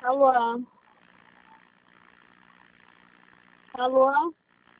Alô? Alô?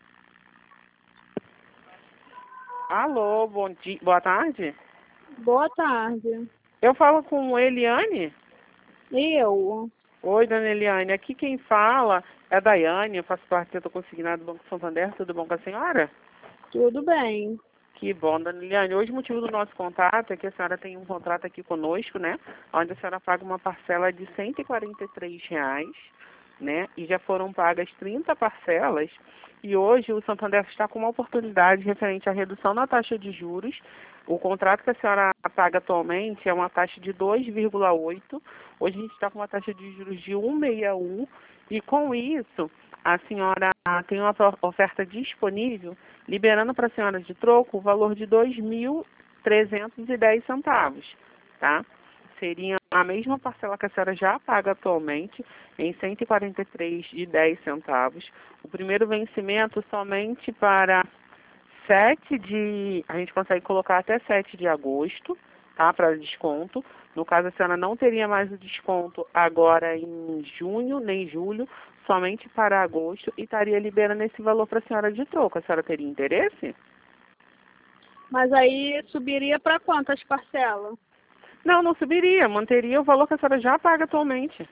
Alô, bom dia, boa tarde. Boa tarde. Eu falo com Eliane. Eu? Oi, dona Eliane. Aqui quem fala é a Daiane, eu faço parte do setor consignado do Banco Santander. Tudo bom com a senhora? Tudo bem. Que bom, dona Eliane. Hoje o motivo do nosso contato é que a senhora tem um contrato aqui conosco, né? Onde a senhora paga uma parcela de R$ 143, né? E já foram pagas 30 parcelas. E hoje o Santander está com uma oportunidade referente à redução na taxa de juros. O contrato que a senhora paga atualmente é uma taxa de 2,8. Hoje a gente está com uma taxa de juros de 1,61. E com isso, a senhora tem uma oferta disponível, liberando para a senhora de troco o valor de R$ 2.310, tá? Seria a mesma parcela que a senhora já paga atualmente, em R$ 143,10. O primeiro vencimento somente para a gente consegue colocar até 7 de agosto, tá? Para desconto. No caso, a senhora não teria mais o desconto agora em junho, nem julho, somente para agosto, e estaria liberando esse valor para a senhora de troco. A senhora teria interesse? Mas aí subiria para quantas parcelas? Não, não subiria, manteria o valor que a senhora já paga atualmente.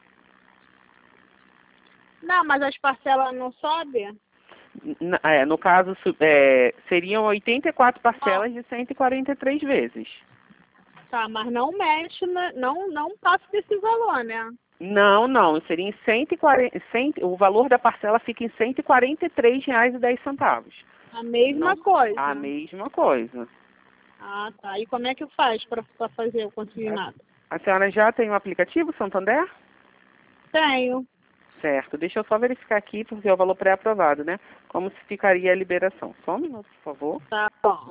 Não, mas as parcelas não sobem? No caso, seriam 84 parcelas de 143 vezes. Tá, mas não mexe, não passa desse valor, né? Não, não, seria em 140, o valor da parcela fica em R$ 143,10. A mesma Não, coisa. a mesma coisa. Ah, tá. E como é que faz para fazer o consignado? A senhora já tem o aplicativo Santander? Tenho. Certo. Deixa eu só verificar aqui, porque é o valor pré-aprovado, né? Como se ficaria a liberação. Só um minuto, por favor. Tá bom.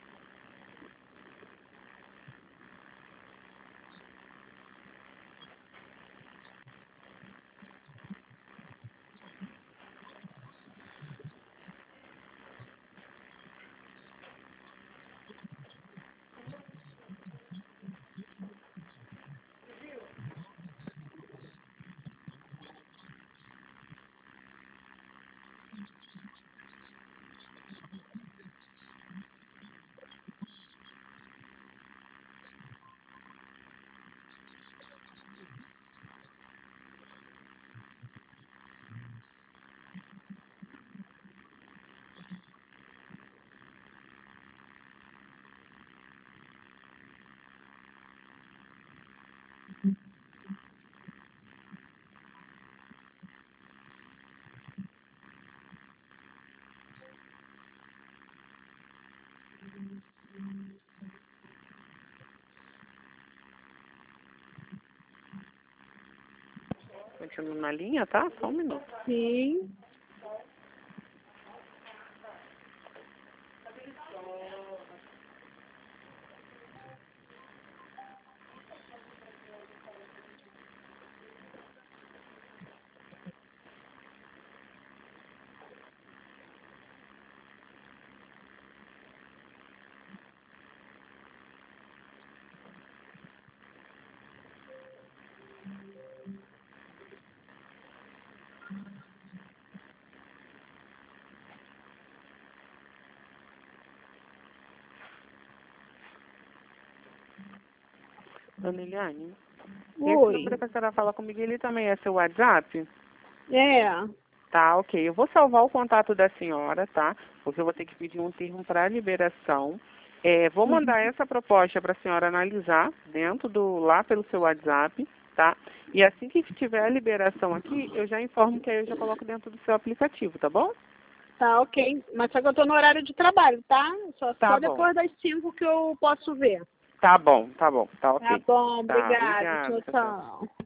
Continuo na linha, tá? Só um minuto. Sim. Dona Eliane, esse Oi. número que a senhora fala comigo, ele também é seu WhatsApp? É. Tá, ok. Eu vou salvar o contato da senhora, tá? Porque eu vou ter que pedir um termo para liberação. Vou mandar essa proposta para a senhora analisar lá pelo seu WhatsApp, tá? E assim que tiver a liberação aqui, eu já informo que aí eu já coloco dentro do seu aplicativo, tá bom? Tá, ok. Mas só que eu tô no horário de trabalho, tá? Tá Só bom. depois das 5 que eu posso ver. Tá bom, tá Tá ok. bom, Tá, obrigada. obrigada. Tchau, Tchau, tchau. tchau.